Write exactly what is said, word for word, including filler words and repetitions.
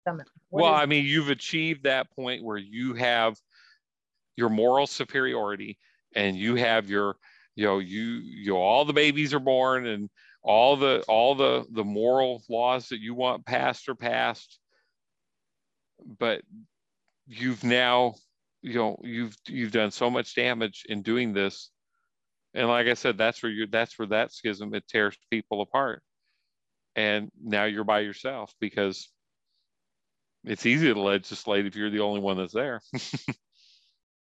summit. What Well, is I mean, you've achieved that point where you have your moral superiority, and you have your, you know, you, you know, all the babies are born, and all the, all the, the moral laws that you want passed are passed. But you've now, you know, you've, you've done so much damage in doing this. And like I said, that's where you're, that's where that schism, it tears people apart. And now you're by yourself because it's easy to legislate if you're the only one that's there.